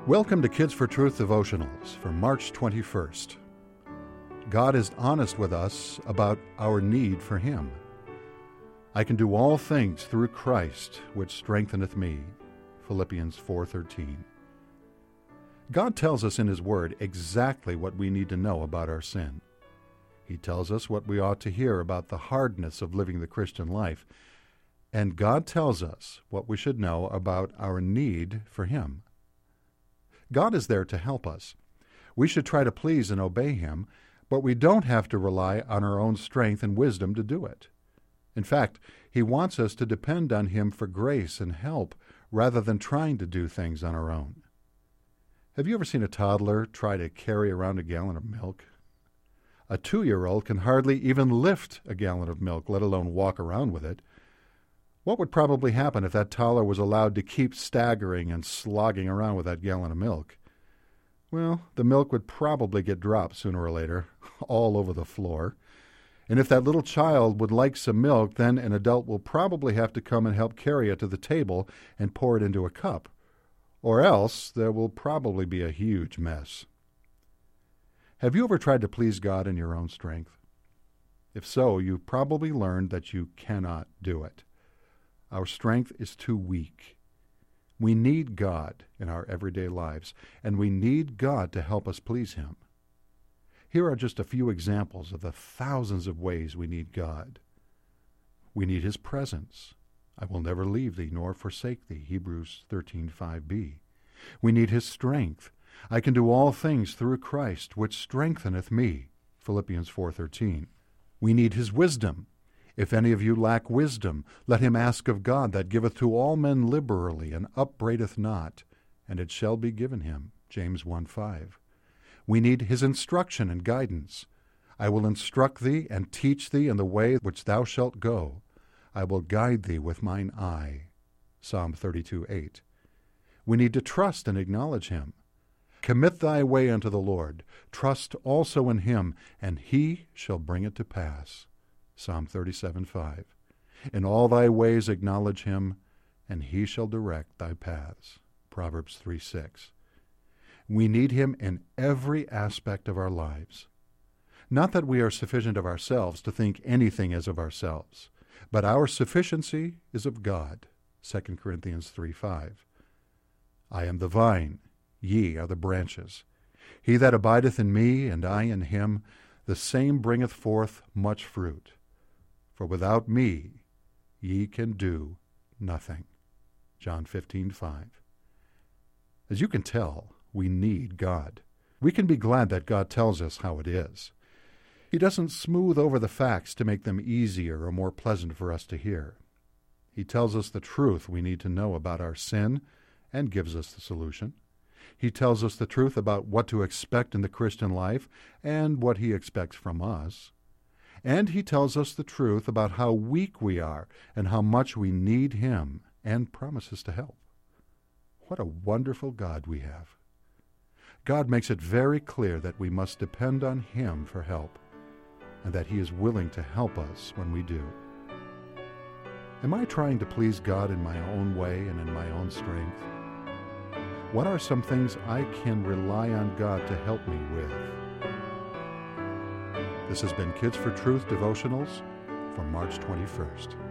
Welcome to Kids for Truth devotionals for March 21st. God is honest with us about our need for Him. I can do all things through Christ, which strengtheneth me. Philippians 4:13. God tells us in His Word exactly what we need to know about our sin. He tells us what we ought to hear about the hardness of living the Christian life. And God tells us what we should know about our need for Him. God is there to help us. We should try to please and obey Him, but we don't have to rely on our own strength and wisdom to do it. In fact, He wants us to depend on Him for grace and help rather than trying to do things on our own. Have you ever seen a toddler try to carry around a gallon of milk? A 2-year-old can hardly even lift a gallon of milk, let alone walk around with it. What would probably happen if that toddler was allowed to keep staggering and slogging around with that gallon of milk? Well, the milk would probably get dropped sooner or later, all over the floor. And if that little child would like some milk, then an adult will probably have to come and help carry it to the table and pour it into a cup. Or else there will probably be a huge mess. Have you ever tried to please God in your own strength? If so, you've probably learned that you cannot do it. Our strength is too weak. We need God in our everyday lives, and we need God to help us please Him. Here are just a few examples of the thousands of ways we need God. We need His presence. I will never leave thee nor forsake thee, Hebrews 13:5b. We need His strength. I can do all things through Christ, which strengtheneth me, Philippians 4:13. We need His wisdom. If any of you lack wisdom, let him ask of God, that giveth to all men liberally, and upbraideth not, and it shall be given him. James 1:5. We need His instruction and guidance. I will instruct thee and teach thee in the way which thou shalt go. I will guide thee with mine eye. Psalm 32:8. We need to trust and acknowledge Him. Commit thy way unto the Lord. Trust also in Him, and He shall bring it to pass. Psalm 37:5. In all thy ways acknowledge Him, and He shall direct thy paths. Proverbs 3:6. We need Him in every aspect of our lives. Not that we are sufficient of ourselves to think anything as of ourselves, but our sufficiency is of God. 2 Corinthians 3:5. I am the vine, ye are the branches. He that abideth in me, and I in him, the same bringeth forth much fruit. For without me ye can do nothing. John 15:5. As you can tell, we need God. We can be glad that God tells us how it is. He doesn't smooth over the facts to make them easier or more pleasant for us to hear. He tells us the truth we need to know about our sin and gives us the solution. He tells us the truth about what to expect in the Christian life and what He expects from us. And He tells us the truth about how weak we are and how much we need Him, and promises to help. What a wonderful God we have. God makes it very clear that we must depend on Him for help, and that He is willing to help us when we do. Am I trying to please God in my own way and in my own strength? What are some things I can rely on God to help me with? This has been Kids for Truth devotionals for March 21st.